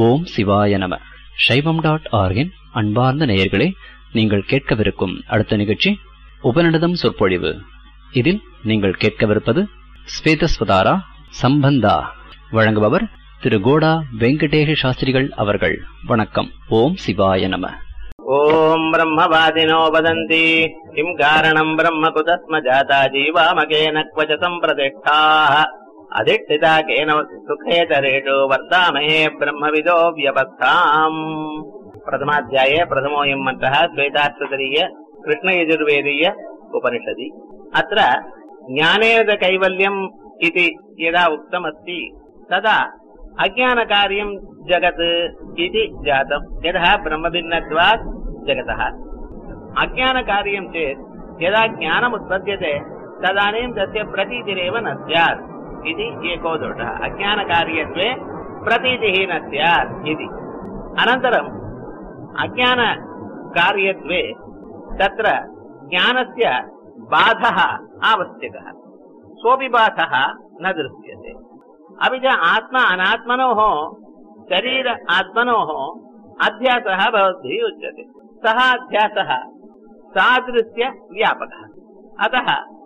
ஓம் சிவாய நம. சைவம்.org-இன் அன்பார்ந்த நேயர்களே, நீங்கள் கேட்கவிருக்கும் அடுத்த நிகழ்ச்சி உபநிடதம் சொற்பொழிவு. இதில் நீங்கள் கேட்கவிருப்பது ஸ்வேதஸ்வதாரா சம்பந்தா. வழங்குபவர் திரு கோடா வெங்கடேஷ சாஸ்திரிகள் அவர்கள். வணக்கம். ஓம் சிவாய நம. ஓம் பிரம்மவாதினோ வதந்தி கிம் காரணம் பிரம்ம குதஸ்ம ஜாதா ஜீவாமகேன க்வச சம்பிரதிஷ்டாः அதிஷ்டிதா கேன சுகேதரேஷு வர்த்தாமஹே பிரம்மவிதோ வியவஸ்தாம். பிரதமாத்தியாயே பிரதமோயம் மன்றः ஸ்வேதாஸ்வதरीय कृष्णयजुर्वेदीय उपनिषदि. अत्र ज्ञानेन कैवल्यम् इति यदा उक्तमस्ति तदा अज्ञानकार्यं जगत् इति जातम्. यतः ब्रह्मभिन्नत्वात् जगतः अज्ञानकार्यं चेत् यदा ज्ञानमुत्पद्यते तदानीं तस्य प्रतीतिरेव न स्यात् इति एको दोषः. अज्ञानकार्यत्वे प्रतीतिः न स्यात् इति. अनन्तरम् अज्ञानकार्यत्वे तत्र ज्ञानस्य बाधः आवश्यकः. सोऽपि बाधः न दृश्यते. अपि च आत्मा अनात्मनोः शरीर आत्मनोः अध्यासः भवद्भिः उच्यते. सः अध्यासः सादृश्य व्यापकः. अतः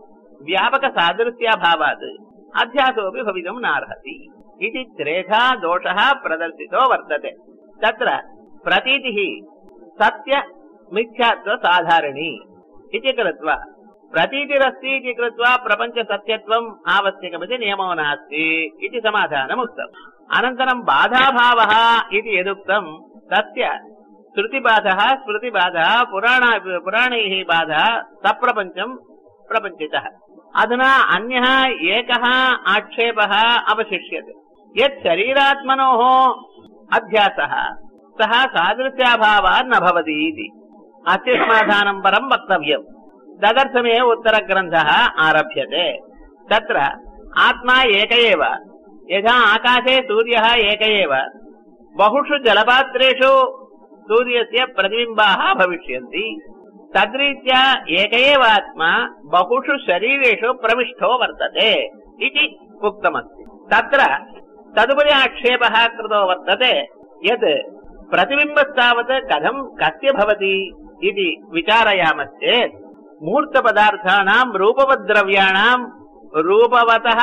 व्यापकसादृश्याभावात् अध्यासोऽपि भवितुं नार्हति इति त्रेधा दोषः प्रदर्शितो वर्तते. तत्र प्रतीतिः सत्य मिथ्यात्व साधारणी इति कृत्वा प्रतीतिरस्ति इति कृत्वा प्रपञ्च सत्यत्वम् आवश्यकमिति नियमो नास्ति इति समाधानम् उक्तम्. अनन्तरं बाधाभावः इति यदुक्तं तस्य श्रुतिबाधः स्मृतिबाधः पुराणैः बाधः सप्रपञ्चं प्रपञ्चितः. अधुना अन्यः एकः आक्षेपः अवशिष्यते. यत् शरीरात्मनोः अध्यासः सः सादृश्याभावात् न भवति इति. अस्य समाधानं परं वक्तव्यम्. तदर्थमेव उत्तरग्रन्थः आरभ्यते. तत्र आत्मा एक एव. यथा आकाशे सूर्यः एक एव, बहुषु जलपात्रेषु सूर्यस्य प्रतिबिम्बाः भविष्यन्ति. तद्रीत्या एक एव आत्मा बहुषु शरीरेषु प्रविष्टो वर्तते इति उक्तमस्ति. तत्र तदुपरि आक्षेपः कृतो वर्तते यत् प्रतिबिम्बस्तावत् कथं कस्य भवति इति विचारयामश्चेत् मूर्तपदार्थानां रूपवद्द्रव्याणां रूपवतः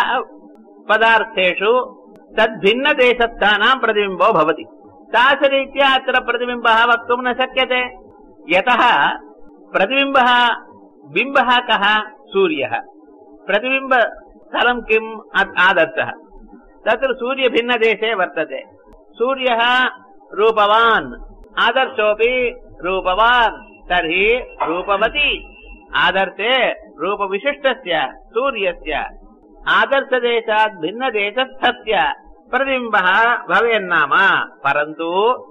पदार्थेषु तद्भिन्नदेशस्थानां प्रतिबिम्बो भवति. तादृशरीत्या अत्र प्रतिबिम्बः वक्तुं न शक्यते. यतः प्रतिबिम्बः बिम्बः कः? सूर्यः. प्रतिबिम्बस्थलं किम्? आदर्शः. तत्र सूर्यभिन्नदेशे वर्तते. सूर्यः रूपवान्, आदर्शोऽपि रूपवान्. तर्हि रूपवती आदर्शे रूपविशिष्टस्य सूर्यस्य आदर्शदेशात् भिन्नदेशस्थस्य प्रतिबिम्बः भवेन्नाम. परन्तु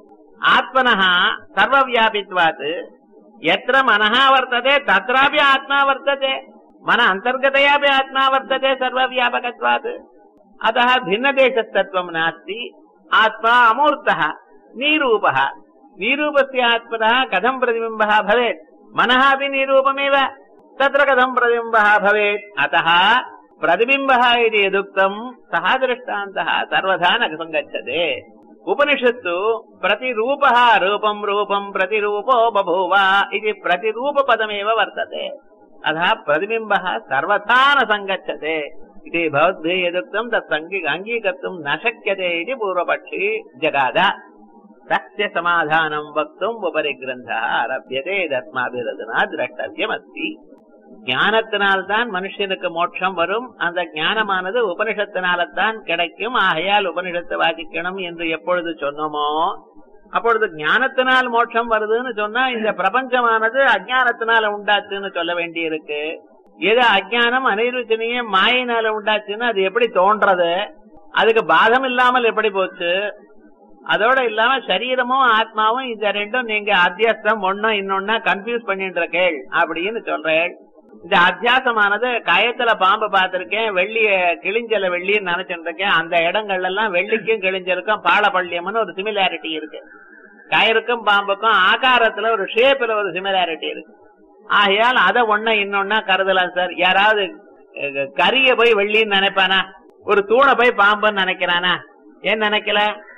आत्मनः सर्वव्यापित्वात् यत्र मनः वर्तते तत्रापि आत्मा वर्तते. मन अन्तर्गतयापि आत्मा वर्तते सर्वव्यापकत्वात्. अतः भिन्नदेशस्तत्वं नास्ति. आत्मा अमूर्तः, निरूपः. निरूपस्य आत्मनः कथं प्रतिबिम्बः भवेत्? मनः अपि निरूपमेव. तत्र कथं प्रतिबिम्बः भवेत्? अतः प्रतिबिम्बः इति यदुक्तं सः दृष्टान्तः सर्वथा न सङ्गच्छते. उपनिषत्तु प्रतिरूपः रूपं रूपं प्रतिरूपो बभूव इति प्रतिरूपपदमेव वर्तते. अतः प्रतिबिम्बः सर्वथा न सङ्गच्छते इति भवद्भिः यदुक्तं तत् अङ्गीकर्तुं न शक्यते इति पूर्वपक्षी जगाद. तस्य समाधानं वक्तुम् उपरि ग्रन्थः आरभ्यते. தஸ்மாபிரதனா திரஷ்டவியமஸ்தி. ஞானத்தினால்தான் மனுஷனுக்கு மோட்சம் வரும். அந்த ஞானமானது உபனிஷத்தினால்தான் கிடைக்கும். ஆகையால் உபனிஷத்தை வாசிக்கணும் என்று எப்பொழுது சொன்னோமோ அப்பொழுது ஞானத்தினால் மோட்சம் வருதுன்னு சொன்னா இந்த பிரபஞ்சமானது அஜ்ஞானத்தினால உண்டாச்சுன்னு சொல்ல வேண்டி இருக்கு. எது அஜ்ஞானம் அனிருச்சனையே மாயினால உண்டாச்சுன்னு அது எப்படி தோன்றது? அதுக்கு பாதம் இல்லாமல் எப்படி போச்சு? அதோட இல்லாம சரீரமும் ஆத்மாவும் இந்த ரெண்டும் நீங்க அத்தியாசம் ஒன்னா இன்னொன்னா கன்ஃபியூஸ் பண்ணிட்டு இருக்கேள் அப்படின்னு சொல்றேன். இந்த அத்தியாசமானது கயத்துல பாம்பு பார்த்திருக்கேன், வெள்ளிய கிழிஞ்சல வெள்ளின்னு நினைச்சுட்டு இருக்கேன். அந்த இடங்கள்ல எல்லாம் வெள்ளிக்கும் கிழிஞ்சலுக்கும் பாலப்பள்ளியம்னு ஒரு சிமிலாரிட்டி இருக்கு. கயருக்கும் பாம்புக்கும் ஆகாரத்துல ஒரு ஷேப்ல ஒரு சிமிலாரிட்டி இருக்கு. ஆகையால் அதை ஒன்ன இன்னொன்னா கருதலாம் சார். யாராவது கரிய போய் வெள்ளின்னு நினைப்பானா? ஒரு தூணை போய் பாம்புன்னு நினைக்கிறானா? ஏன் நினைக்கல?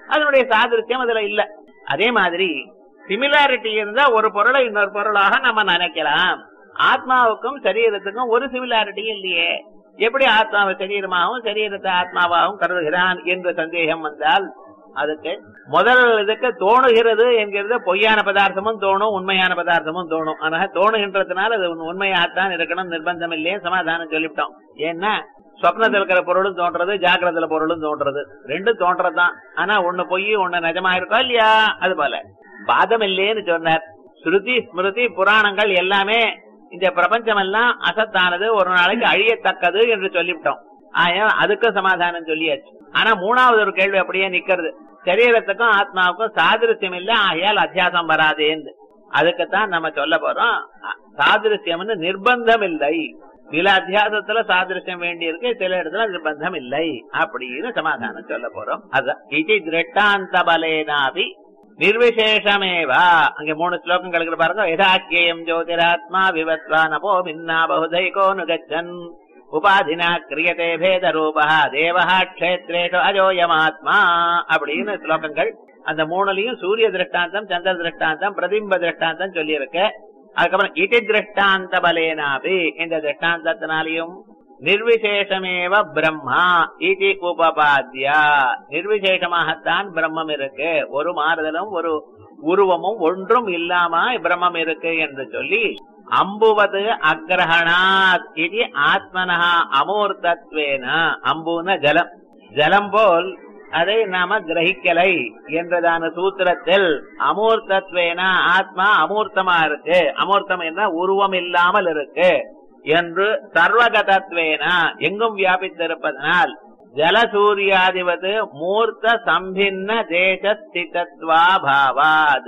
அதனுடைய சாதிருத்தியம் அதுல இல்ல. அதே மாதிரி சிமிலாரிட்டி இருந்தா ஒரு பொருளை இன்னொரு பொருளாக நம்ம நினைக்கலாம். ஆத்மாவுக்கும் சரீரத்துக்கும் ஒரு சிமிலாரிட்டி இல்லையே, எப்படி ஆத்மாவை சரீரமாகவும் சரீரத்தை ஆத்மாவாகவும் கருதுகிறான் என்று சந்தேகம் வந்தால் அதுக்கு முதல் இதுக்கு தோணுகிறது என்கிறது பொய்யான பதார்த்தமும் தோணும், உண்மையான பதார்த்தமும் தோணும். ஆனா தோணுகின்றதுனால அது உண்மையாகத்தான் இருக்கணும் நிர்பந்தம் இல்லையே சமாதானம் சொல்லிவிட்டோம். ஏன்னா சொப்னத்தில் இருக்கிற பொருளும் தோன்றது, ஜாக்கிரத்துல பொருளும் தோன்றது, ரெண்டும் தோன்றதுதான். ஆனா ஒண்ணு பொய் ஒண்ணு நிஜமா இருக்கா இல்லையா? அது போல பாதம் இல்லையேன்னு சொன்னார். ஸ்ருதி ஸ்மிருதி புராணங்கள் எல்லாமே இந்த பிரபஞ்சம் எல்லாம் அசத்தானது, ஒரு நாளைக்கு அழியத்தக்கது என்று சொல்லிவிட்டோம். அதுக்கும் சமாதானம் சொல்லியாச்சு. ஆனா மூணாவது ஒரு கேள்வி அப்படியே நிக்கிறது, சரீரத்துக்கும் ஆத்மாவுக்கும் சாதிருத்தியம் இல்ல, ஆகையால் அத்தியாசம் வராதேன்னு. அதுக்குத்தான் நம்ம சொல்ல போறோம், சாதிருத்தியம்னு நிர்பந்தம் இல்லை. சில அத்தியாசத்துல சாதிருஷ்யம் வேண்டி இருக்கு, சில இடத்துல நிர்பந்தம் இல்லை அப்படின்னு சமாதானம் சொல்ல போறோம். அதான் இது திருஷ்டாந்த பலேனாபி நிர்விசேஷமேவா. அங்க 3 ஸ்லோகங்களுக்கு பாருங்க. யதாக்கியம் ஜோதிராத்மா விவத்வா நபோ மின்னா பகுதைகோ நுகச்சன் உபாதினா கிரியதே பேத ரூபா தேவஹா க்ஷேத்ரேஷு அஜோயமாத்மா அப்படின்னு ஸ்லோகங்கள். அந்த 3லயும் சூரிய திருஷ்டாந்தம், சந்திர திருஷ்டாந்தம், பிரதிம்ப திருஷ்டாந்தம் சொல்லி இருக்கு. அதுக்கப்புறம் இதி திருஷ்டாந்த பலேனாபி, இந்த திருஷ்டாந்தத்தினாலையும் நிர்விசேஷமேவ பிரம்மா இதி உபபாத்யா, நிர்விசேஷமாகத்தான் பிரம்மம் இருக்கு, ஒரு மாறுதலும் ஒரு உருவமும் ஒன்றும் இல்லாம பிரம்மம் இருக்கு என்று சொல்லி, அம்புவது அக்ரஹணாத் இது ஆத்மனஹ அமூர்த்தத்வேன, அம்புன ஜலம், ஜலம் போல் அதை நாம கிரகிக்கலை என்றதான சூத்திரத்தில் அமூர்த்தத்வேன ஆத்மா அமூர்த்தமா இருக்கு, அமூர்த்தம் என்ன உருவம் இல்லாமல் இருக்கு என்று சர்வகதத்வேன எங்கும் வியாபித்திருப்பதனால் ஜலசூரியாதிவது மூர்த்த சம்பின்ன தேச ஸ்திதத்வா பாவாத்,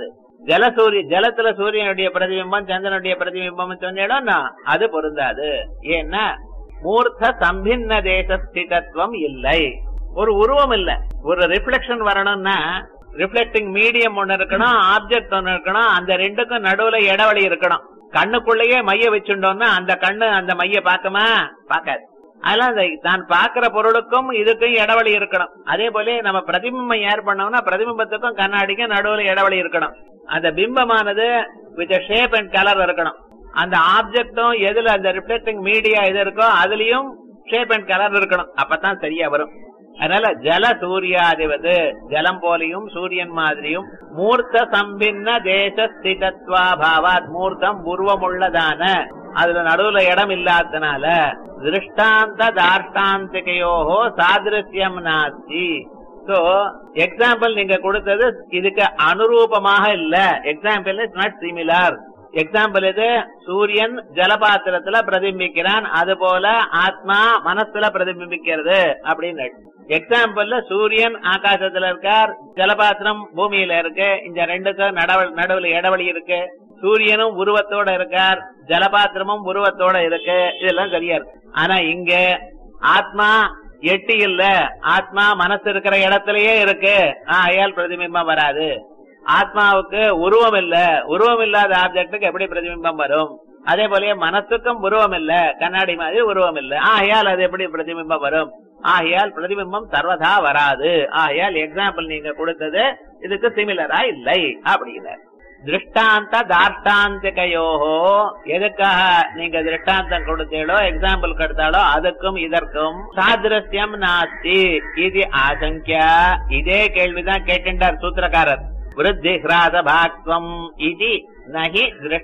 ஜலத்துல சூரியனுடைய பிரதிபிம்பம் சந்திரனுடைய பிரதிபிம்பம் சொன்னா அது பொருந்தாது. ஏன்னா மூர்த்த சம்பின்ன தேச ஸ்திதத்துவம் இல்லை, ஒரு உருவம் இல்ல. ஒரு ரிஃப்ளெக்ஷன் வரணும்னா ரிஃப்ளெக்டிங் மீடியம் ஒண்ணு இருக்கணும், ஆப்ஜெக்ட் ஒண்ணு இருக்கணும், அந்த ரெண்டுக்கும் நடுவுல இடைவெளி இருக்கணும். கண்ணுக்குள்ளேயே மைய வச்சுட்டோம்னா அந்த கண்ணு அந்த மைய பாக்குமா? பாக்காது. அதெல்லாம் தான் பாக்குற பொருளுக்கும் இதுக்கும் இடைவெளி இருக்கணும். அதே போல நம்ம பிரதிபிம்பம் ஏர் பண்ணோம்னா பிரதிபிம்பத்துக்கும் கண்ணாடிக்கும் நடுவுல இடைவெளி இருக்கணும். அந்த பிம்பமானது வித் ஷேப் அண்ட் கலர் இருக்கணும். அந்த ஆப்ஜெக்டும் எதுல அந்த ரிஃப்ளெக்டிங் மீடியா எது இருக்கோ அதுலயும் ஷேப் அண்ட் கலர் இருக்கணும். அப்பதான் சரியா வரும். அதனால ஜல சூரியாதிவது ஜலம் போலையும் சூரியன் மாதிரியும் மூர்த்த சம்பின்ன தேச ஸ்திதத்வா பாவாத், மூர்த்தம் உருவமுள்ளதான அதுல நடுவுல இடம் இல்லாதனால திருஷ்டாந்த தார்ஷ்டாந்திகையோஹோ சாதிருஷ்யம் நாஸ்தி. சோ எக்ஸாம்பிள் நீங்க கொடுத்தது இதுக்கு அனுரூபமாக இல்ல. Example is not similar. Example இது சூரியன் ஜலபாத்திரத்துல பிரதிபிக்கிறான், அது போல ஆத்மா மனசுல பிரதிபிக்கிறது அப்படின்னு. எக்ஸாம்பிள்ல சூரியன் ஆகாசத்துல இருக்கார், ஜலபாத்திரம் பூமியில இருக்கு, இந்த ரெண்டுக்கும் நடுவுல இடைவெளி இருக்கு. சூரியனும் உருவத்தோட இருக்கார், ஜலபாத்திரமும் உருவத்தோட இருக்கு, இதெல்லாம் சரியா இருக்கு. ஆனா இங்க ஆத்மா எட்டி இல்ல, ஆத்மா மனசு இருக்கிற இடத்திலேயே இருக்கு, அயால் பிரதிபிம்பம் வராது. ஆத்மாவுக்கு உருவம் இல்ல, உருவம் இல்லாத ஆப்ஜெக்டுக்கு எப்படி பிரதிபிம்பம் வரும்? அதே போல மனசுக்கும் உருவம் இல்ல, கண்ணாடி மாதிரி உருவம் இல்ல, ஆகையால் அது எப்படி பிரதிபிம்பம் வரும்? ஆகையால் பிரதிபிம்பம் சர்வதா வராது. ஆகையால் எக்ஸாம்பிள் நீங்க கொடுத்தது இதுக்கு சிமிலரா இல்லை அப்படிங்கிற திருஷ்டாந்த தார்ஷ்டாந்திகையோஹோ. எதுக்காக நீங்க திருஷ்டாந்தம் கொடுத்தீங்களோ எக்ஸாம்பிள் கொடுத்தாலோ அதுக்கும் இதற்கும் சாதிருஷ்யம் நாஸ்தி இது ஆசங்கியா. இதே கேள்விதான் கேட்டார் சூத்திரக்காரர். விருத்தி ஹ்ராத பாக்வம் இது நஹி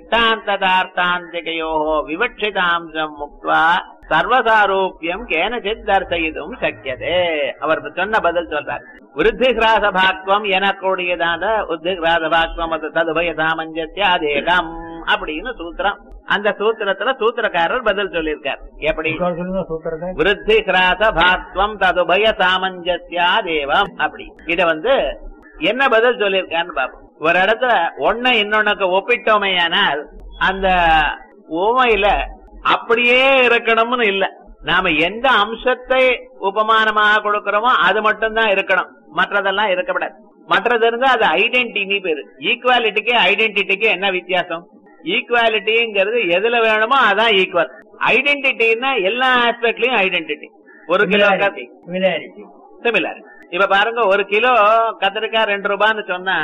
திருஷ்டாந்தார்த்தாந்திகையோஹோ விவட்சிதாம்சம் முக்த்வா சர்வசாரூபியம் கேனசித் தர்சயிதும் சக்கியதே. அவர் சொன்ன பதில் சொல்றார். விருத்தி ஹ்ராத பாக்வம் எனக்கூடியதான விருத்தி ஹ்ராத பாக்வம் ததுபய சாமஞ்சஸ்யாதேகம் அப்படின்னு சூத்திரம். அந்த சூத்திரத்துல சூத்திரக்காரர் பதில் சொல்லியிருக்கார். எப்படி? விருத்தி ஹ்ராத பாக்வம் ததுபய சாமஞ்சஸ்யாதேவம் அப்படி. இத என்ன பதில் சொல்லியிருக்கான்னு பாப்போம். ஒரு இடத்துல ஒன்ன இன்னொன்னுக்கு ஒப்பிட்டோமையானால் அந்த உவமையில அப்படியே இருக்கணும்னு இல்ல. நாம எந்த அம்சத்தை உபமானமாக கொடுக்கிறோமோ அது மட்டும்தான் இருக்கணும், மற்றதெல்லாம் இருக்கக்கூடாது. மற்றது இருந்தா அது ஐடென்டிட்டி பேரு. ஈக்குவாலிட்டிக்கு ஐடென்டிட்டிக்கு என்ன வித்தியாசம்? ஈக்குவாலிட்டிங்கிறது எதுல வேணுமோ அதான் ஈக்குவல். ஐடென்டிட்டின்னா எல்லா ஆஸ்பெக்ட்லயும் ஐடென்டிட்டி. ஒரு கிலோ சிமிலர். இப்ப பாருங்க, 1 கிலோ கத்திரிக்காய் 2 ரூபான்னு சொன்னா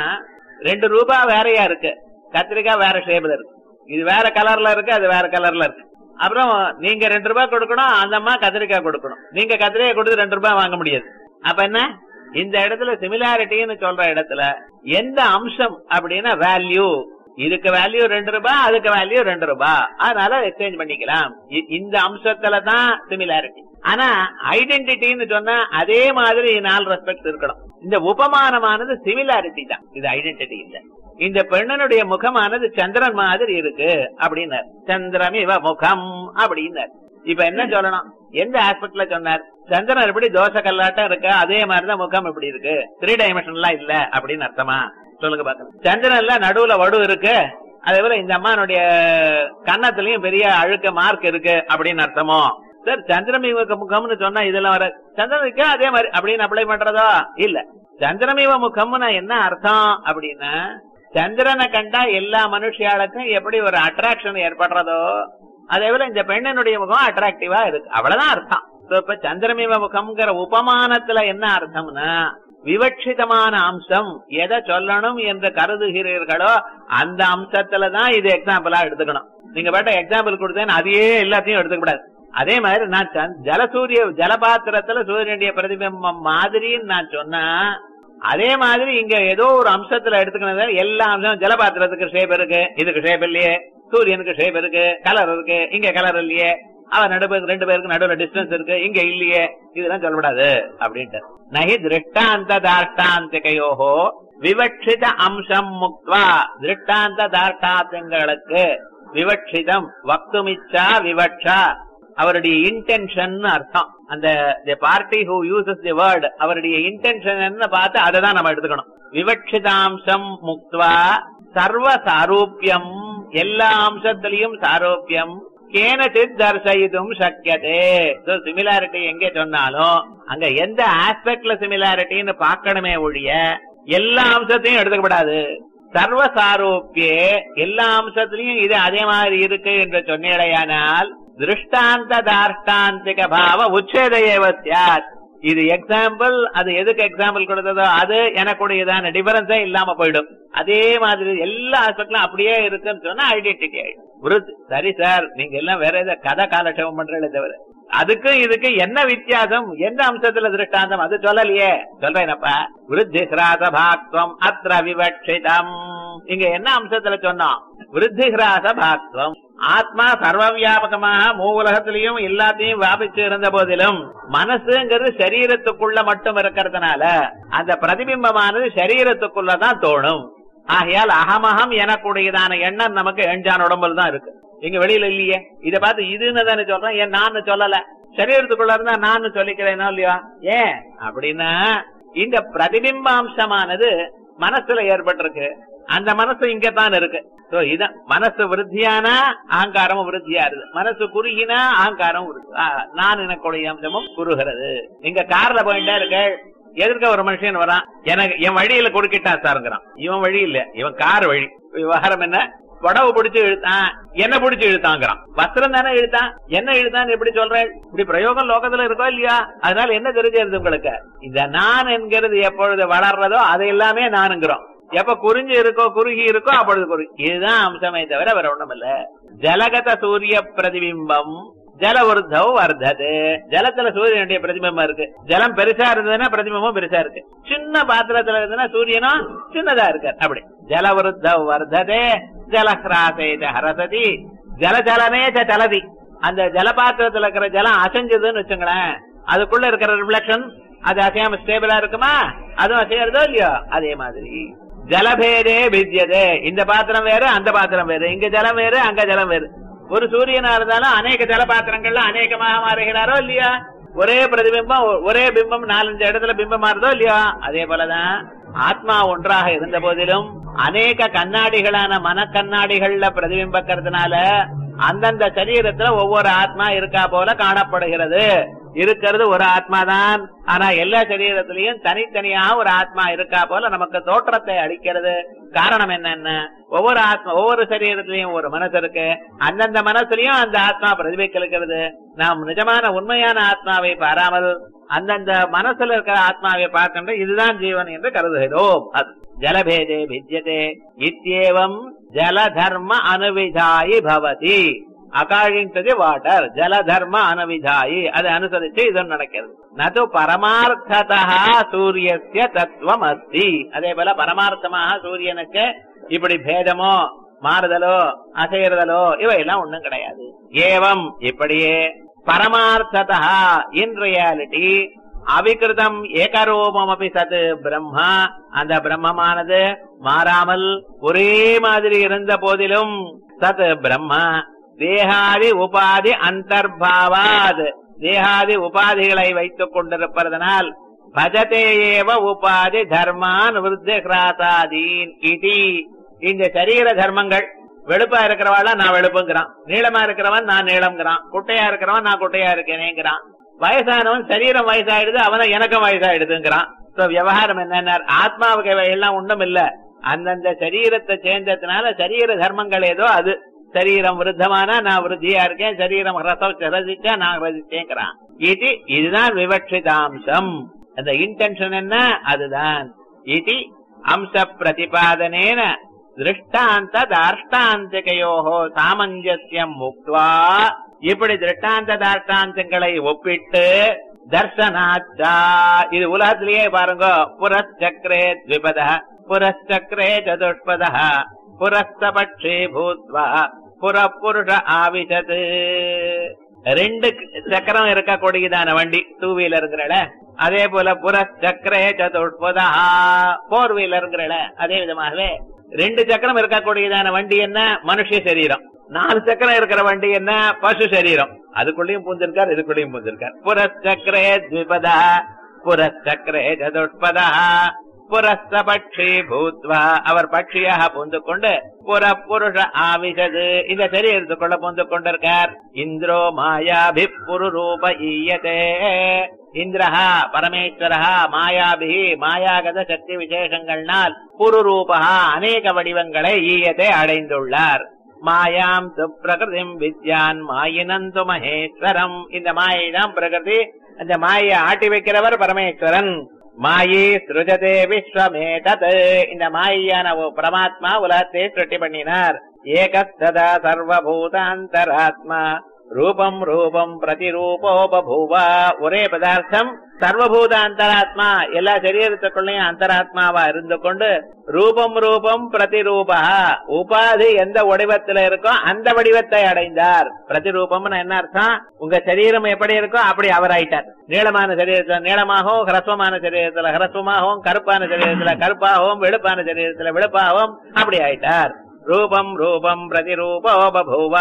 2 ரூபாய் வேறையா இருக்கு, கத்திரிக்காய் வேற ஷேப்ல இருக்கு, இது வேற கலர்ல இருக்கு, அது வேற கலர்ல இருக்கு. அப்புறம் நீங்க 2 ரூபாய் கொடுக்கணும், அந்த அம்மா கத்திரிக்காய் கொடுக்கணும். நீங்க கத்திரிக்காய் கொடுத்து 2 ரூபாய் வாங்க முடியாது. அப்ப என்ன, இந்த இடத்துல சிமிலாரிட்டின்னு சொல்ற இடத்துல எந்த அம்சம் அப்படின்னா வேல்யூ. இதுக்கு வேல்யூ 2 ரூபாய், அதுக்கு வேல்யூ 2 ரூபாய், அதனால எக்ஸ்சேஞ்ச் பண்ணிக்கலாம். இந்த அம்சத்துலதான் சிமிலாரிட்டி. ஆனா ஐடென்டிட்டின்னு சொன்னா அதே மாதிரி 4 ரெஸ்பெக்ட் இருக்கணும். இந்த உபமானமானது சிமிலாரிட்டி தான், இது ஐடென்டிட்டி இல்ல. இந்த பெண்ணனுடைய முகமானது சந்திரன் மாதிரி இருக்கு அப்படின்னார். சந்திரமிவ முகம் அப்படின்னார். இப்ப என்ன சொல்லணும், எந்த ஆஸ்பெக்ட்ல சொன்னார்? சந்திரன் எப்படி தோசை கல்லாட்டம் இருக்கு, அதே மாதிரிதான் முகம் எப்படி இருக்கு, 3 டைமென்ஷன்லாம் இல்ல அப்படின்னு அர்த்தமா? சொல்லுங்க பாக்கலாம். சந்திரன்ல நடுவுல வடு இருக்கு, அதே போல இந்த அம்மானுடைய கன்னத்திலயும் பெரிய அழுக்க மார்க் இருக்கு அப்படின்னு அர்த்தமோ? சார் சந்திரமிவ முகம்னு சொன்னா இதெல்லாம் வர சந்திரனுக்கு அதே மாதிரி அப்படின்னு அப்ளை பண்றதோ இல்ல. சந்திரமிவ முகம்னா என்ன அர்த்தம் அப்படின்னா, சந்திரனை கண்டா எல்லா மனுஷியாளுக்கும் எப்படி ஒரு அட்ராக்ஷன் ஏற்படுறதோ அதே போல இந்த பெண்ணினுடைய முகம் அட்ராக்டிவா இருக்கு, அவ்வளவுதான் அர்த்தம். இப்ப சந்திரமிவ முகம்ங்கிற உபமானத்துல என்ன அர்த்தம்னா, விவட்சிதமான அம்சம் எதை சொல்லணும் என்று கருதுகிறீர்களோ அந்த அம்சத்துலதான் இது எக்ஸாம்பிளா எடுத்துக்கணும். நீங்க பாட்ட எக்ஸாம்பிள் கொடுத்தேன்னு அதையே எல்லாத்தையும் எடுத்துக்க கூடாது. அதே மாதிரி நான் ஜலபாத்திரத்துல சூரியனுடைய பிரதிபிம்பம் மாதிரின்னு நான் சொன்னா, அதே மாதிரி இங்க ஏதோ ஒரு அம்சத்துல எடுத்துக்கணும். எல்லா அம்சம் ஜலபாத்திரத்துக்கு ஷேப் இருக்கு, இதுக்கு ஷேப் இல்லையே, சூரியனுக்கு ஷேப் இருக்கு, கலர் இருக்கு, இங்க கலர் இல்லையே, அவன் 2 பேருக்கு நடுவுல டிஸ்டன்ஸ் இருக்கு, இங்க இல்லையே, இதெல்லாம் சொல்லக்கூடாது அப்படின்ட்டு. நஹி திருஷ்டாந்த தாஷ்டாந்திகையோஹோ விவட்சித அம்சம் முக்த்வா. திருஷ்டாந்த தாஷ்டாந்தங்களுக்கு விவட்சிதம் வக்துமிச்சா விவட்சா அவருடைய இன்டென்ஷன் அர்த்தம். அந்த party who uses the word அவருடைய இன்டென்ஷன் பார்த்து அதை தான் நம்ம எடுத்துக்கணும். விவட்சிதாம்சம் முக்த்வா சர்வ சாரூபியம், எல்லா அம்சத்திலையும் சாரூபியம் கேனசித் தர்சயிதும் சக்கியதே. சிமிலாரிட்டி எங்க சொன்னாலும் அங்க எந்த ஆஸ்பெக்ட்ல சிமிலாரிட்டின்னு பார்க்கணுமே ஒழிய எல்லா அம்சத்தையும் எடுத்துக்கப்படாது. சர்வ சாரூபியே, எல்லா அம்சத்திலையும் இது அதே மாதிரி இருக்கு என்று சொன்னேடையானால் திருஷ்டாந்த தாஷ்டாந்திக பாவ உச்சேதேவத்யாத். இது எக்ஸாம்பிள், அது எதுக்கு எக்ஸாம்பிள் கொடுத்ததோ அது எனக்குடையதான டிஃபரன்ஸே இல்லாம போயிடும். அதே மாதிரி எல்லா ஆஸ்பெக்ட்லும் அப்படியே இருக்குன்னு சொன்னா ஐடென்டிட்டி ஆயிடும். சரி சார், நீங்க எல்லாம் வேற ஏதாவது கதை காலட்சேபம் பண்றீங்களே தவிர அதுக்கும் இதுக்கு என்ன வித்தியாசம், எந்த அம்சத்துல திருஷ்டாந்தம் அது சொல்லலையே. சொல்றேனப்பா, விருத்தி ஹிராச பாக்துவம் அத்ர விவட்சிதம். இங்க என்ன அம்சத்துல சொன்னோம்? விருத்தி ஹிராச பாக்துவம். ஆத்மா சர்வ வியாபகமாக மூவுலகத்திலையும் எல்லாத்தையும் வியாபிச்சு இருந்த போதிலும் மனசுங்கிறது சரீரத்துக்குள்ள மட்டும் இருக்கிறதுனால அந்த பிரதிபிம்பமானது சரீரத்துக்குள்ளதான் தோணும். ஆகையால் அகமகம் எனக்குடையதான எண்ணம் நமக்கு எஞ்சான் உடம்புல தான் இருக்கு, இங்க வெளியில இல்லையே. இத பார்த்து இதுன்னு தானே சொல்றேன், ஏன் நான் சொல்லல, சரீரத்துக்குள்ள இருந்தா நான் சொல்லிக்கிறேனோ இல்லையா? ஏன் அப்படின்னா இந்த பிரதிபிம்பாம்சமானது மனசுல ஏற்பட்டிருக்கு, அந்த மனசு இங்கதான் இருக்கு. இதான் மனசு விருத்தியானா அகங்காரமும் விருத்தியா இருக்கு, மனசு குறுகினா அகங்காரம் நான் எனக்குடைய அம்சமும் குறுகிறது. நீங்க கார்ல போயிட்டே இருக்க, எதிர்க்க ஒரு மனுஷன் வரான், எனக்கு என் வழியில குறுக்கிட்டான் சாருங்கிறான். இவன் வழி இல்ல, இவன் கார் வழி. விவகாரம் என்ன, புடவை பிடிச்சு இழுத்தான், என்ன பிடிச்சு இழுத்தாங்கிறான். வஸ்திரம் தானே இழுத்தான், என்ன இழுத்தான் எப்படி சொல்றேன்? இப்படி பிரயோகம் லோகத்துல இருக்கோ இல்லையா? அதனால என்ன தெரிஞ்சது உங்களுக்கு? இந்த நான் என்கிறது எப்பொழுது வளர்றதோ அதை எல்லாமே நானுங்கிறோம். எப்ப குறிஞ்சு இருக்கோ குறுகி இருக்கோ அப்பொழுது குறுகி. இதுதான் அம்சமே தவிர வேற ஒண்ணும் இல்ல. ஜலகத சூரிய பிரதிபிம்பம் ஜலவருத்தவ வர்த்தது. ஜலத்துல சூரியனுடைய பிரதிபிம்பம் இருக்கு. ஜலம் பெருசா இருந்ததுன்னா பிரதிபிம்பமும் பெருசா இருக்கு. சின்ன பாத்திரத்துல இருந்ததுன்னா சூரியனும் சின்னதா இருக்கு. அப்படி ஜலவருத்தவ வர்த்ததே ஜலஹ்ராசேத ஹரசதி ஜலஜலனே சலதி. அந்த ஜலபாத்திரத்துல இருக்கிற ஜலம் அசைஞ்சதுன்னு வச்சுங்களேன், அதுக்குள்ள இருக்கிற ரிஃப்ளெக்ஷன் அது அசையாம ஸ்டேபிளா இருக்குமா? அதுவும் அசையறதோ இல்லையோ? அதே மாதிரி ஜலபேதே வித்யதே. இந்த பாத்திரம் வேறு, அந்த பாத்திரம் வேறு, இங்க ஜலம் வேறு, அங்க ஜலம் வேறு. ஒரு சூரியனா இருந்தாலும் அநேக ஜல பாத்திரங்கள்ல அநேகமாக மாறுகிறாரோ இல்லையா? ஒரே பிரதிபிம்பம், ஒரே பிம்பம் 4-5 இடத்துல பிம்பம் மாறுதோ இல்லையா? அதே போலதான் ஆத்மா ஒன்றாக இருந்த போதிலும் அநேக கண்ணாடிகளான மனக்கண்ணாடிகள்ல பிரதிபிம்பக்கிறதுனால அந்தந்த சரீரத்துல ஒவ்வொரு ஆத்மா இருக்கா போல காணப்படுகிறது. இருக்கிறது ஒரு ஆத்மா தான். ஆனா எல்லா சரீரத்திலையும் தனித்தனியாக ஒரு ஆத்மா இருக்கா போல நமக்கு தோற்றத்தை அளிக்கிறது. காரணம் என்னன்னா, ஒவ்வொரு சரீரத்திலையும் ஒரு மனசு இருக்கு. அந்தந்த மனசுலயும் அந்த ஆத்மா பிரதிபலிக்கிறது. நாம் நிஜமான உண்மையான ஆத்மாவை பாராமல் அந்தந்த மனசுல இருக்கிற ஆத்மாவை பார்க்கின்ற இதுதான் ஜீவன் என்று கருதுகிறோம். அது ஜலபேதே வித்யதே இத்யேவம் ஜலதர்ம அனுவிதாயி பவதி. அகார்டிங் டு தி வாட்டர் ஜலதர்ம அனுவிதாயி, அதை அனுசரிச்சு இது நடக்கிறது. நது பரமார்த்ததா சூரியஸ்ய தத்துவம் அஸ்தி. அதே போல பரமார்த்தமாக சூரியனுக்கு இப்படி பேதமோ மாறுதலோ அசைறுதலோ இவையெல்லாம் ஒண்ணும் கிடையாது. ஏவம் இப்படியே பரமார்த்ததா இன் ரியாலிட்டி அவிகிருதம் ஏகரூபம் அப்படி சத் பிரம்மா, அந்த பிரம்மமானது மாறாமல் ஒரே மாதிரி இருந்த போதிலும் சத் பிரம்மா தேகாதி உபாதி அந்தர்பாவாத், தேகாதி உபாதிகளை வைத்துக் கொண்டிருப்பதனால் பஜதே ஏவ உபாதி தர்மான் விருத்திகிராசாதீன் இதி. இந்த சரீர தர்மங்கள், வெளுப்பா இருக்கிறவாள் நான் வெளுப்புங்கிறான், நீளமா இருக்கிறவன் நான் நீளம்ங்கிறான், குட்டையா இருக்கிறவன் நான் குட்டையா இருக்கேனேங்கிறான், வயசானவன் சரீரம் வயசாயிடுது அவனை எனக்கும் வயசாயிடுதுங்கிறான். விவகாரம் என்ன, ஆத்மாவுக்கு எல்லாம் ஒண்ணும் இல்ல. அந்தந்த சரீரத்தை சேர்ந்ததுனால சரீர தர்மங்கள் ஏதோ அது. சரீரம் விருத்தமானா நான் விருத்தியா இருக்கேன், சரீரம் ரசிச்சா நான் ரசிச்சேங்கிறான். இதுதான் விவட்சிதாம்சம். அந்த இன்டென்ஷன் என்ன, அதுதான். இது அம்ச பிரதிபாதனேன திருஷ்டாந்த தார்ஷ்டாந்திகையோஹோ சாமஞ்சஸ்யம் முக்த்வா. இப்படி திருஷ்டாந்த தார்ஷ்டாந்தங்களை ஒப்பிட்டு தர்சனாச்சா, இது உலகத்திலேயே பாருங்க, புரச்சக்ரே த்விபத புரச்சக்ரே சதுஷ்பத புரஸ்தபட்சே பூத்வா புரப்புருஷ ஆவிஷத். 2 சக்கரம் இருக்கக்கூடியதான வண்டி டூ வீலருங்கிறல, அதே போல புரச்சக்ரே சதுஷ்பதா 4 வீலருங்கிறல. அதே விதமாகவே 2 சக்கரம் இருக்கக்கூடியதான வண்டி என்ன, மனுஷ சரீரம். 4 சக்கரம் இருக்கிற வண்டி என்ன, பசு சரீரம். அதுக்குள்ளேயும் பூந்திருக்கார், இதுக்குள்ளேயும் பூந்திருக்கார். புரச்சக்ரே த்விபதா புரச்சக்ரே சதுஷ்பதா புரஸ்தபட்சி பூத்வா, அவர் பட்சியாக புந்து கொண்டு புரப்புருஷ ஆவிஷது, இந்த சரீரத்துக்குள்ள புந்து கொண்டிருக்கார். இந்திரோ மாயாபி புருரூப ஈயதே. இந்திரஹா பரமேஸ்வரஹா மாயாபி மாயாகத சக்தி விசேஷங்கள்னால் புருரூபா அநேக வடிவங்களை ஈயத்தை அடைந்துள்ளார். மாயாம் து பிரகிருதிம் வித்யான் மாயினந்து மகேஸ்வரம். இந்த மாயைதான் பிரகிருதி, அந்த மாயை ஆட்டி வைக்கிறவர் பரமேஸ்வரன். மாயே ஸ்ருஜதே விஸ்வமேதத். இந்த மாயான பரமாத்மா உலகத்தை சிருஷ்டி பண்ணினார். ஏகஸ்ததா சர்வபூதாந்தராத்மா ரூபம் ரூபம் பிரதிரூபோ பபூவ. ஒரே பதார்த்தம் சர்வபூத அந்தராத்மா, எல்லா சரீரத்துக்குள்ளயும் அந்தராத்மாவா இருந்து கொண்டு ரூபம் ரூபம் பிரதிரூபா, உபாதி எந்த வடிவத்துல இருக்கோ அந்த வடிவத்தை அடைந்தார். பிரதிரூபம்னு என்ன அர்த்தம், உங்க சரீரம் எப்படி இருக்கோ அப்படி அவர் ஆயிட்டார். நீளமான சரீரத்துல நீளமாகவும், ஹ்ரஸ்வமான சரீரத்துல ஹ்ரஸ்வமாகவும், கருப்பான சரீரத்துல கருப்பாகவும், வெளுப்பான சரீரத்துல வெளுப்பாகவும் அப்படி ஆயிட்டார். ரூபம் ரூபம் பிரதிரூபோ பபூவ.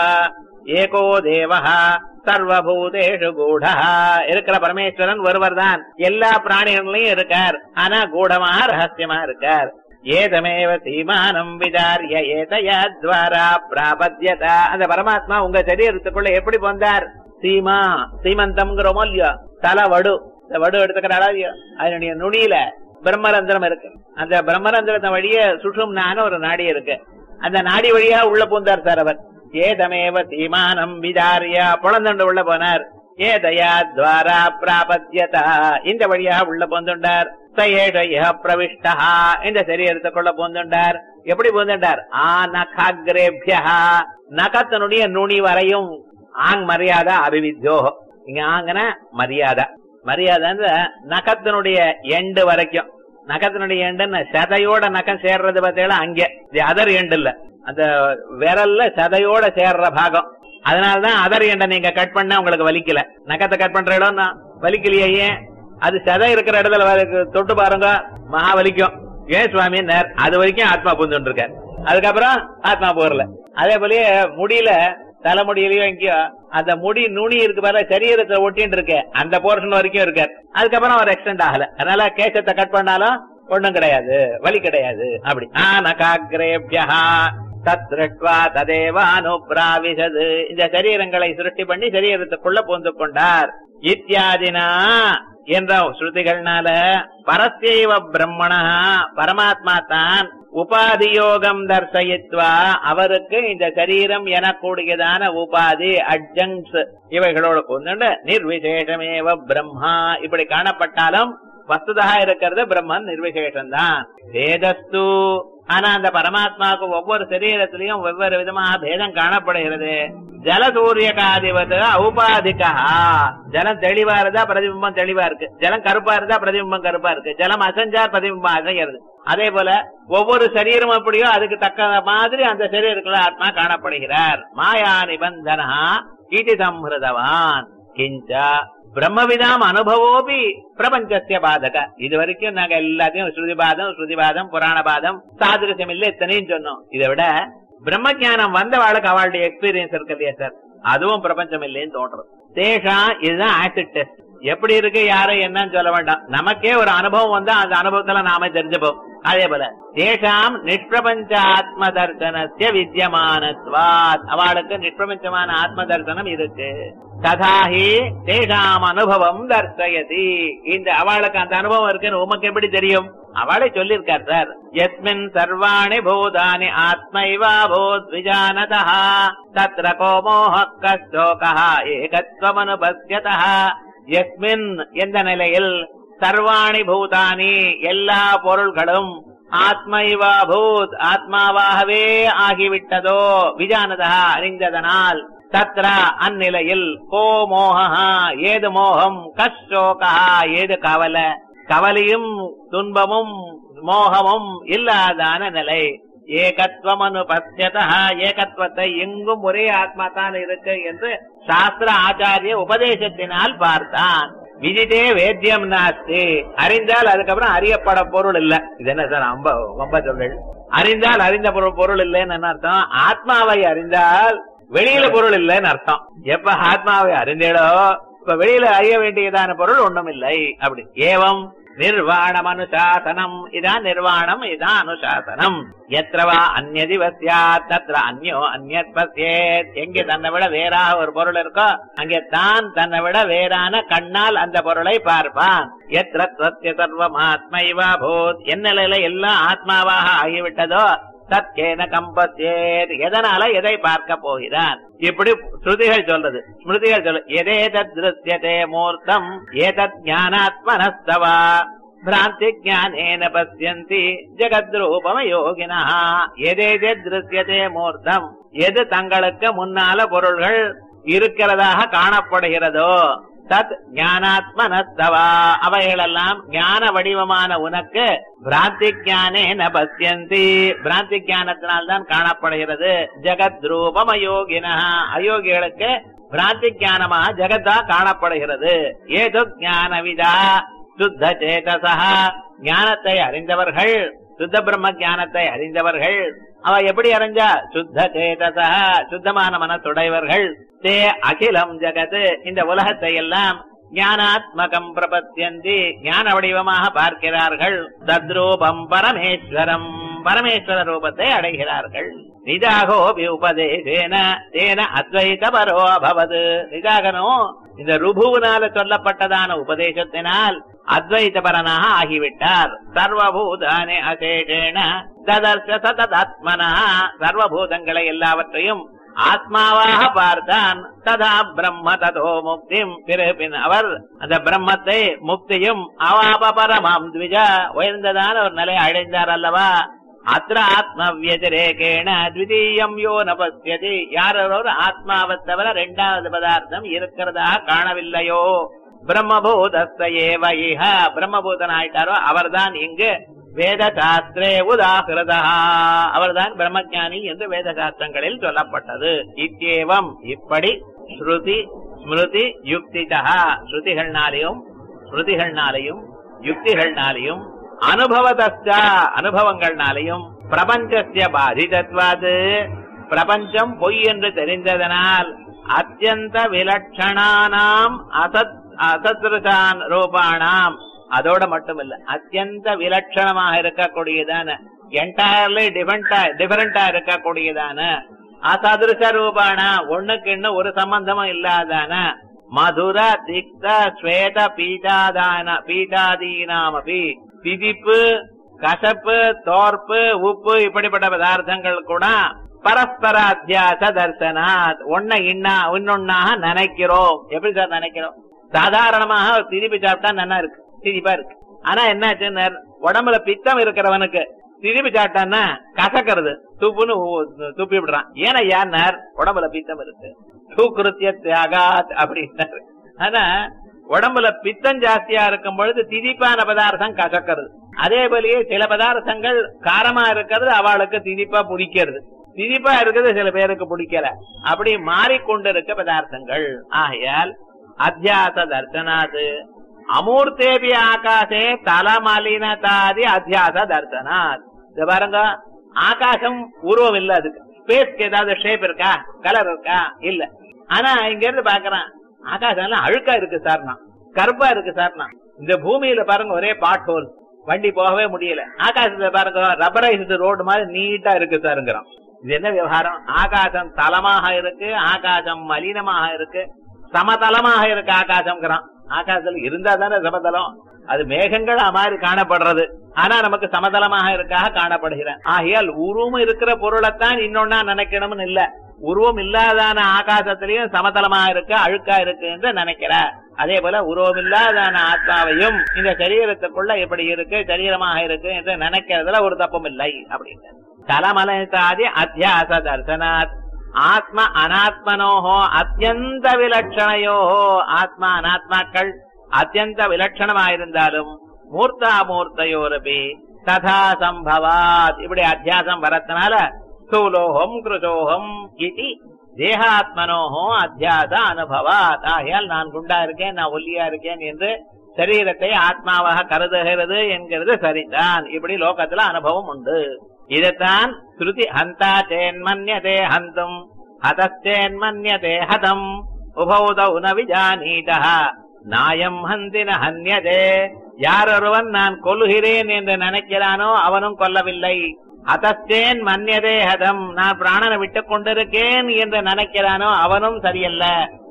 ஏகோ தேவஹா சர்வபூதேஷு கூடா. இருக்கிற பரமேஸ்வரன் ஒருவர் தான், எல்லா பிராணிகளையும் இருக்கார், ஆனா கூடமா ரகசியமா இருக்கார். ஏதமேவ சீமானம் விதாரிய ஏதயாத்வாரா பிராபத்யதா. அந்த பரமாத்மா உங்க சரீரத்துக்குள்ள எப்படி வந்தார், சீமா சீமந்தம்ங்கிறோமோ இல்லையோ, தலை வடு, இந்த வடு எடுத்துக்கிறாரா இல்லையோ, அதனுடைய நுனியில பிரம்மரந்திரம் இருக்கு. அந்த பிரம்மரந்திரத்தை வழிய சுஷும்னான ஒரு நாடி இருக்கு, அந்த நாடி வழியா உள்ள பூந்தார் சார் அவர். ஏதமேவ சீமானம் விதாரிய புலந்தண்டு உள்ள போனார். ஏதயா துவாரா பிராபத்யதா, இந்த வழியாக உள்ள போந்துண்டார். சயேஷ பிரவிஷ்டா, இந்த சரீரத்துக்குள்ள போந்துண்டார். எப்படி போந்துண்டார், நகாக்ரேபியா, நகத்தினுடைய நுனி வரையும். ஆங் மரியாதை அபிவித்யோ, இங்க ஆங்கன மரியாதை, மரியாதை நகத்தினுடைய எண்டு வரைக்கும். நகத்தினுடைய எண்டுன்னு சதையோட நகம் சேர்றது பார்த்தீங்களா, அங்கே அதர் எண்டு இல்ல, அந்த விரல்ல சதையோட சேர்ற பாகம். அதனாலதான் அதர் எண்டை நீங்க கட் பண்ண உங்களுக்கு வலிக்கல. நகத்தை கட் பண்ற இடம் வலிக்கலையே, ஏன், அது சதை இருக்கிற இடத்துல தொட்டு பாருங்க மகா வலிக்கும். ஏன் சுவாமி, அது வரைக்கும் ஆத்மா புந்துட்டு இருக்காரு, அதுக்கப்புறம் ஆத்மா போறல. அதே போலயே முடியல, தலைமுடியிலயோ எங்கேயோ அந்த முடி நுனி இருக்கு பாரு, சரீரத்தை ஒட்டின்னு இருக்கு, அந்த போர்ஷன் வரைக்கும் இருக்காரு, அதுக்கப்புறம் அவர் எக்ஸ்டெண்ட் ஆகல. அதனால கேசத்தை கட் பண்ணாலும் ஒண்ணும் கிடையாது, வலி கிடையாது. அப்படி நகாக்ரேபியா, தத்ருஷ்வா ததேவானுப்ராவிஷது இந்த சரீரங்களை சிருஷ்டி பண்ணி சரீரத்துக்குள்ள புகுந்து கொண்டார். இத்தியாதினா என்ற ஸ்ருதிகள்னால பரஸ்யைவ பிரம்மணா பரமாத்மா தான் உபாதியோகம் தர்சயித்வா அவருக்கு இந்த சரீரம் எனக்கூடியதான உபாதி அட்ஜங்க்ஸ் இவைகளோடு கொண்டு நிர்விசேஷமேவ பிரம்மா இப்படி காணப்பட்டாலும் வஸ்துதா இருக்கிறது பிரம்மன் நிர்விசேஷம் தான். வேதஸ்து ஆனா அந்த பரமாத்மாவுக்கு ஒவ்வொரு சரீரத்திலையும் வெவ்வேறு விதமாக பேதம் காணப்படுகிறது. ஜல சூரியகாதிபது ஔபாதிகா ஜலம் தெளிவா இருந்தா பிரதிபிம்பம் தெளிவா இருக்கு, ஜலம் கருப்பா இருந்தா பிரதிபிம்பம் கருப்பா இருக்கு, ஜலம் அசைஞ்சா பிரதிபிம்பம் அசைகிறது. அதே போல ஒவ்வொரு சரீரம் எப்படியோ அதுக்கு தக்க மாதிரி அந்த சரீரத்துக்குள்ள ஆத்மா காணப்படுகிறார். மாயா நிபந்தனா இது சம்ஹிருதவான் கிஞ்சா பிரம்மவிதாம் அனுபவோபி பிரபஞ்சத்திய பாதக. இது வரைக்கும் நாங்க எல்லாத்தையும் ஸ்ருதிபாதம் புராணபாதம் சாதுரியம் இல்ல இத்தனையும் சொன்னோம். இதை விட பிரம்ம ஜானம் வந்தவாளுக்கு அவளுடைய எக்ஸ்பீரியன்ஸ் இருக்கு இல்லையா சார், அதுவும் பிரபஞ்சம் இல்லைன்னு தோன்றது. தேஷா இதுதான் ஆசிட் டெஸ்ட். எப்படி இருக்கு யாரு என்னன்னு சொல்ல வேண்டாம், நமக்கே ஒரு அனுபவம் வந்தா அந்த அனுபவத்துல நாம தெரிஞ்சுப்போம். அதே போல தேஷாம் நிஷ்பிரபஞ்ச ஆத்ம தர்சனஸ்ய வித்யமானத்வாத் அவளுக்கு நிஷ்பிரபஞ்சமான ஆத்ம தர்சனம் இருக்கு. ததாஹி தேஷாம் அனுபவம் தர்சயதி இந்த அவளுக்கு அந்த அனுபவம் இருக்குன்னு உமக்கு எப்படி தெரியும்? அவளை சொல்லியிருக்கார் சார். யஸ்மின் சர்வாணி பூதானி ஆத்மைவா பூத் விஜானதஹ தத்ர கோ மோஹः கஸ்தோகः ஏகத்வமனுபஸ்யதஹ. யஸ்மின் எந்த நிலையில் சர்வாணி பூதானி எல்லா பொருள்களும் ஆத்மைவா பூத் ஆத்மாவாகவே ஆகிவிட்டதோ விஜானதா அறிந்ததனால் தத்ர அந்நிலையில் கோ மோஹா ஏது மோகம் கஷ்டோகா ஏது கவலை கவலையும் துன்பமும் மோகமும் இல்லாதான நிலை. ஏகத்வம் அனுபஸ்யதா ஏகத்வத்தை எங்கும் ஒரே ஆத்மா தான் இருக்கு என்று சாஸ்திர ஆச்சாரிய உபதேசத்தினால் பார்த்தான். விதிதே வேத்தியம் நாஸ்தி அறிந்தால் அதுக்கப்புறம் அறியப்பட பொருள் இல்ல. இது என்ன சார் ரொம்ப சொல்கள்? அறிந்தால் அறிந்த பொருள் இல்லைன்னு என்ன அர்த்தம்? ஆத்மாவை அறிந்தால் வெளியில பொருள் இல்லைன்னு அர்த்தம். எப்ப ஆத்மாவை அறிந்தேடோ இப்ப வெளியில அறிய வேண்டியதான பொருள் ஒண்ணும் இல்லை. அப்படி ஏவம் நிர்வாணம் அனுசாசனம் இதான் நிர்வாணம் இதான் அனுசாசனம். எத்ரவா அந்நியதிவஸ்யாத் தத்ர அந்யோ அந்யத் பஸ்யேத் எங்கே தன்னை விட வேறாக ஒரு பொருள் இருக்கோ அங்கே தான் தன்னை விட வேறான கண்ணால் அந்த பொருளை பார்ப்பான். எத்ர த்வஸ்ய சர்வம் ஆத்மைவா பூத் என்னிலையில எல்லாம் ஆத்மாவாக ஆகிவிட்டதோ தத்கேன கம்பஸ்யேத் எதனால எதை பார்க்க போகிறான்? இப்படி ஸ்ருதிகள் சொல்றது. ஸ்மிருதிகள் சொல்றது எதேதத் திருஷ்யதே மூர்த்தம் ஏதத் ஞானாத்மனஸ்தவா பிராந்தி ஞானேன பஸ்யந்தி ஜெகத்ரூபம யோகினஹ. எதேதத் திருஷ்யதே மூர்த்தம் எது தங்களுக்கு முன்னால பொருள்கள் இருக்கிறதாக காணப்படுகிறதோ தத் ஞானாத்மனஸ்தவா அவைகளெல்லாம் ஞான வடிவமான உனக்கு பிராந்தி ஞானேன பஸ்யந்தி பிராந்தி ஞானத்தினால்தான் காணப்படுகிறது. ஜெகத் ரூபம் அயோகினஹ அயோகிகளுக்கு பிராந்தி ஞானமா ஜெகத்தா காணப்படுகிறது. ஏது ஞானவிதா சுத்த சேதசா ஞானத்தை அறிந்தவர்கள் சுத்த பிரம்ம ஞானத்தை அறிந்தவர்கள் அவ எப்படி அறிஞ்சா? சுத்த சேதசா சுத்தமான மனத்துடையவர்கள். தே அகிலம் ஜகத் இந்த உலகத்தை எல்லாம் ஞானாத்மகம் பிரபத்யந்தி ஞான வடிவமாக பார்க்கிறார்கள். தத்ரூபம் பரமேஸ்வரம் பரமேஸ்வர ரூபத்தை அடைகிறார்கள். நிஜாகோபி உபதேசேன தேன அத்வைத பரோ அபவது நிஜாகனும் இந்த ருபுவினால சொல்லப்பட்டதான உபதேசத்தினால் அத்வைத பரனாக ஆகிவிட்டார். சர்வபூதானே அசேஷேன ததர்ச சததாத்மனா சர்வபூதங்களை எல்லாவற்றையும் ஆத்மாவாக பார்த்தான். ததா பிரம்ம ததோ முக்திம் பின் அவர் அந்த பிரம்மத்தை முக்தியும் அவாப பரமாம் த்விஜா உயர்ந்ததான ஒரு நிலை அடைந்தார் அல்லவா. அத்திர ஆத்ம வியதிரேகேண த்விதீயம் யோ நபஸ்யதி யாரோ ஆத்மாவை தவிர இரண்டாவது பதார்த்தம் இருக்கிறதா காணவில்லையோ பிரம்மபூதஸ்தயேவ இஹ பிரம்மபூதன் ஆயிட்டாரோ அவர்தான் இங்கு வேத சாஸ்திரே உதாகிருதா அவர்தான் பிரம்மஞானி என்று வேத சாஸ்திரங்களில் சொல்லப்பட்டது. இத்தேவம் இப்படி ஸ்ருதி ஸ்மிருதி யுக்திதா ஸ்ருதிகள்னாலையும் ஸ்மிருதிகள்னாலையும் யுக்திகள்னாலையும் அனுபவதஸ்தா அனுபவங்கள்னாலையும் பிரபஞ்சத்திய பாதிதத்வாது பிரபஞ்சம் பொய் என்று தெரிந்ததனால் அத்தியந்த விலட்சணானாம் அசத்ருதான் ரூபானாம் அதோட மட்டுமில்ல அத்தியந்த விலட்சணமாக இருக்கக்கூடியதான என்டையர்லி டிஃபரெண்டா இருக்கக்கூடியதான அசதிருஷ ரூபான ஒண்ணுக்கு இன்னும் ஒரு சம்பந்தமும் இல்லாதான மதுர திக்த ஸ்வேத பீட்டாதீனாமபி திதிப்பு கசப்பு தோர்ப்பு உப்பு இப்படிப்பட்ட பதார்த்தங்கள் கூட பரஸ்பர அத்தியாச தர்சனாத் இன்னொன்னாக நினைக்கிறோம். எப்படி சார் நினைக்கிறோம்? சாதாரணமாக திதிப்பு சாப்பிட்டா நல்லா இருக்கு, திதிப்பா இருக்கு. ஆனா என்னாச்சு, உடம்புல பித்தம் இருக்கிறவனுக்கு திதிப்பு சாப்பிட்டான்னா கசக்கிறது, துப்புன்னு துப்பி விடுறான். ஏன்னா யார் உடம்புல பித்தம் இருக்கு, தூக்குருத்திய தியாகாத் அப்படின்னாரு. ஆனா உடம்புல பித்தம் ஜாஸ்தியா இருக்கும் பொழுது திதிப்பான பதார்த்தம் கசக்கிறது. அதே போலயே சில பதார்த்தங்கள் காரமா இருக்கிறது அவளுக்கு திதிப்பா பிடிக்கிறது, திதிப்பா இருக்கிறது சில பேருக்கு பிடிக்கல. அப்படி மாறிக்கொண்டு இருக்க பதார்த்தங்கள். ஆகையால் அத்தியாச தர்சனாது அமூர்த்தேபி ஆகாசே தலமலினதாதி அத்தியாச தர்சனாத். இது பாருங்க, ஆகாசம் உருவம் இல்ல, அதுக்கு ஸ்பேஸ்க்கு ஏதாவது ஷேப் இருக்கா, கலர் இருக்கா? இல்ல. ஆனா இங்க இருந்து பாக்குறான் ஆகாசம் எல்லாம் அழுக்கா இருக்கு சார்னா, கருப்பா இருக்கு சார்னா. இந்த பூமியில பாருங்க ஒரே பாட் ஹோல், வண்டி போகவே முடியல. ஆகாசத்துல பாருங்க ரப்பரைஸ்டு ரோடு மாதிரி நீட்டா இருக்கு சாருங்கிறோம். இது என்ன விவகாரம்? ஆகாசம் தலமாக இருக்கு, ஆகாசம் மலினமாக இருக்கு, சமதளமாக இருக்கு ஆகாசம்ங்கிறான். ஆகாசத்துல இருந்தா தானே சமதளம், அது மேகங்கள் மாதிரி காணப்படுறது. ஆனா நமக்கு சமதளமாக இருக்காக காணப்படுகிறேன். ஆகையால் உருவம் இருக்கிற பொருளைத்தான் இன்னொன்னா நினைக்கணும்னு இல்ல, உருவம் இல்லாதான ஆகாசத்திலையும் சமதளமா இருக்கு அழுக்கா இருக்கு என்று நினைக்கிற. அதே போல உருவம் இல்லாதான ஆத்மாவையும் இந்த சரீரத்துக்குள்ள எப்படி இருக்கு, சரீரமாக இருக்கு என்று நினைக்கிறதுல ஒரு தப்பும் இல்லை அப்படின்னு. தலமலதாதி அத்தியாச தர்சனாத் ஆத்ம அனாத்மனோஹோ அத்தியந்த விலட்சணையோஹோ. ஆத்மா அனாத்மாக்கள் அத்தியந்த விலட்சணமாயிருந்தாலும் மூர்த்தாமூர்த்தையோரபி ததா சம்பவாத். இப்படி அத்தியாசம் வரத்தினால ஸ்தூலோகம் கிருஷோகம் இது தேகாத்மனோஹோ அத்தியாச அனுபவாத். ஆகையால் நான் குண்டா இருக்கேன், நான் ஒல்லியா இருக்கேன் என்று சரீரத்தை ஆத்மாவாக கருதுகிறது என்கிறது சரிதான். இப்படி லோகத்துல அனுபவம் உண்டு. இதைத்தான் ஸ்ருதி ஹந்தா சேன்மன்யதே ஹந்தும் ஹதச்சேன்மன்யதே ஹதம் உபௌதௌ ந விஜானீதஹ நாயம் ஹந்தின ஹன்யதே. யாரொருவன் நான் கொல்லுகிறேன் என்று நினைக்கிறானோ அவனும் கொல்லவில்லை. ஹதச்சேன் மன்யதே ஹதம், நான் பிராணனை விட்டுக் கொண்டிருக்கேன் என்று நினைக்கிறானோ அவனும் சரியல்ல.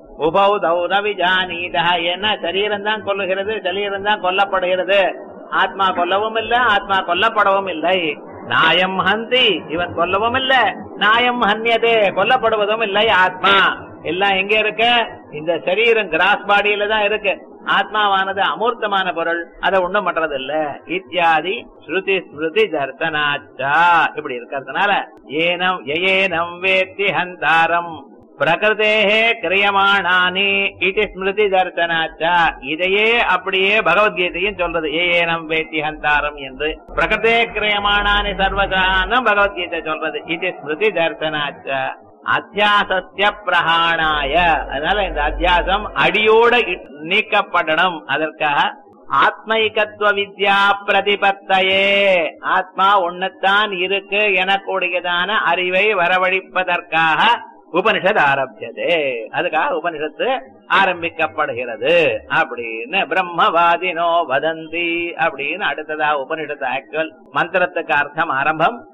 உபௌதௌ ந விஜானீதஹ, ஏன்னா சரீரம் தான் கொல்லுகிறது, சரீரம் தான் கொல்லப்படுகிறது. ஆத்மா கொல்லவும் இல்லை, ஆத்மா கொல்லப்படவும் இல்லை. நாயம் ஹந்தி, இவன் கொல்லவும் இல்ல, நாயம் ஹன்யதே, கொல்லப்படுவதும் இல்லை. ஆத்மா எல்லாம் எங்க இருக்க? இந்த சரீரம் கிராஸ் பாடியில தான் இருக்கு. ஆத்மாவானது அமூர்த்தமான பொருள், அதை ஒண்ணும் பண்றது இல்ல. இத்தியாதி ஸ்ருதி ஸ்மிருதி தர்சனாச்சா. இப்படி இருக்கிறதுனால ஏனம் ஏனம் வேத்தி ஹந்தாரம் பிரகிருதேஹே கிரியமானானி இது ஸ்மிருதி தர்சனாச்சா. இதையே அப்படியே பகவத்கீதையும் சொல்றது, ஏனம் வேத்தி ஹந்தாரம் என்று. பிரகிருதே கிரியமானானி சர்வசானம் பகவத்கீதை சொல்றது, இது ஸ்மிருதி தர்சனாச்சா. அத்தியாசத்திய பிரஹாணாய. அதனால இந்த அத்தியாசம் அடியோட நீக்கப்படணும். அதற்காக ஆத்மைகத்துவ வித்யா பிரதிபத்தையே, ஆத்மா ஒன்னுத்தான் இருக்கு எனக்கூடியதான அறிவை வரவழைப்பதற்காக உபனிஷத் ஆரம்பிச்சது. அதுக்காக உபனிஷத்து ஆரம்பிக்கப்படுகிறது அப்படின்னு பிரம்மவாதினோ வதந்தி அப்படின்னு அடுத்ததா உபனிஷத்து ஆக்சுவல் மந்திரத்துக்கு அர்த்தம் ஆரம்பம்.